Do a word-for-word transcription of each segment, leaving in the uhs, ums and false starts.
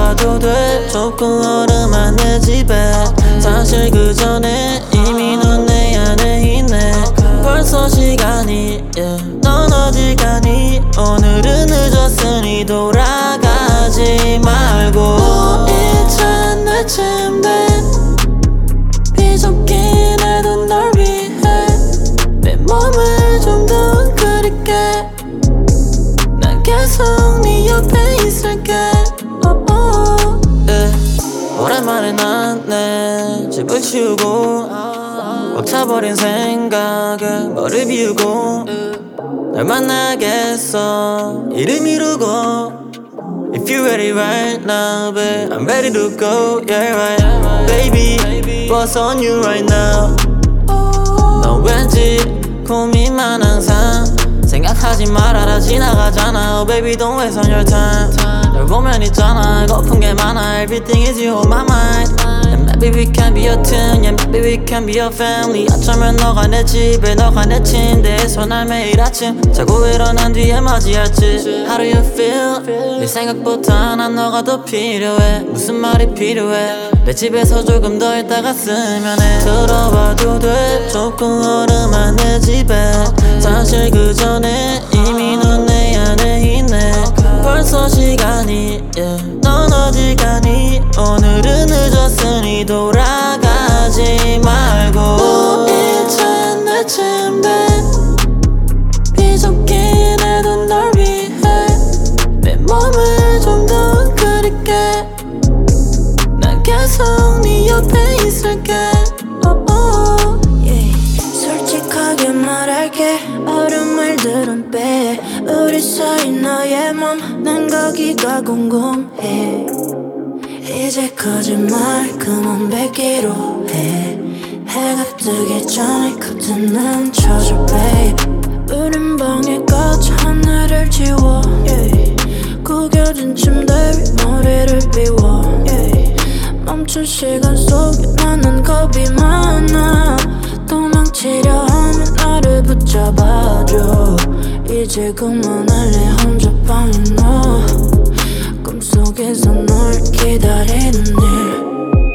들어와도 돼. 조금 얼음한 내 집에. 사실 그 전에 이미 넌 내 안에 있네. 벌써 시간이 yeah. 넌 어딜 가니? 오늘은 늦었으니 돌아가지 말고 누이찬 내 침대 비좁긴 해도 널 위해 내 몸을 좀 더 웅크릴게. 난 계속 네 옆에 있을게. oh, oh. yeah. 오랜만에 난 내 집을 치우고 벅차버린 생각에 머리 비우고 널 만나겠어 이름 이루고 If you're ready right now, babe, I'm ready to go. Yeah, right, baby, what's on you right now? 넌 왠지 고민만 항상 생각하지 말아라 지나가잖아. Oh baby, don't waste on your time. 널 보면 있잖아 거품 게 많아. Everything is you on my mind. And maybe we can be your team. Yeah, maybe we can be your family. 어쩌면 너가 내 집에 너가 내 침대에서 날 매일 아침 자고 일어난 뒤에 맞이할지. How do you feel? 내 생각보다 난 너가 더 필요해. 무슨 말이 필요해? 내 집에서 조금 더 있다가 쓰면 해. 들어와도 돼. 조금 얼음한 내 집에. 사실 그 전에 이미 넌 내 안에 있네. 벌써 시간이 yeah. 넌 어딜 가니? 오늘은 늦었으니 돌아가지 말고 누이찬 내 침대 비좁긴 해도 널 위해 내 몸을 좀 더 웅크릴게. 난 계속 네 옆에 있을게. oh, oh. yeah. 솔직하게 말할게. 어려운 말들은 빼. 우리 사이 너의 맘 난 거기가 궁금해. 이제 거짓말 그만 뱉기로 해. 해가 뜨기 전에 커튼은 쳐줘 babe. 우린 방에 갇혀 하늘을 지워 yeah. 구겨진 침대 위 머리를 비워 yeah. 멈춘 시간 속에 나는 겁이 많아. 도망치려 하면 나를 붙잡아줘. 이제 그만할래 혼자 방에 너 꿈속에서 널 기다리는 일.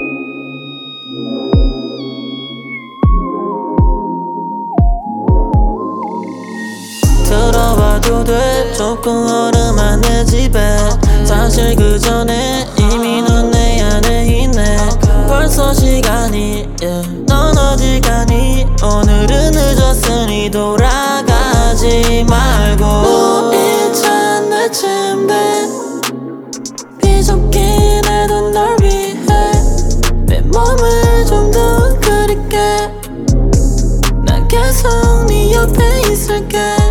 들어와도 돼. 조금 얼음한 내 집에. 사실 그 전에 이미 넌 내 안에 있네. 벌써 시간이 yeah. 넌 어딜 가니? 오늘은 늦었으니 돌아가지 말고 누이찬 내 침대 비좁긴 해도 널 위해 내 몸을 좀 더 웅크릴게. 난 계속 네 옆에 있을게.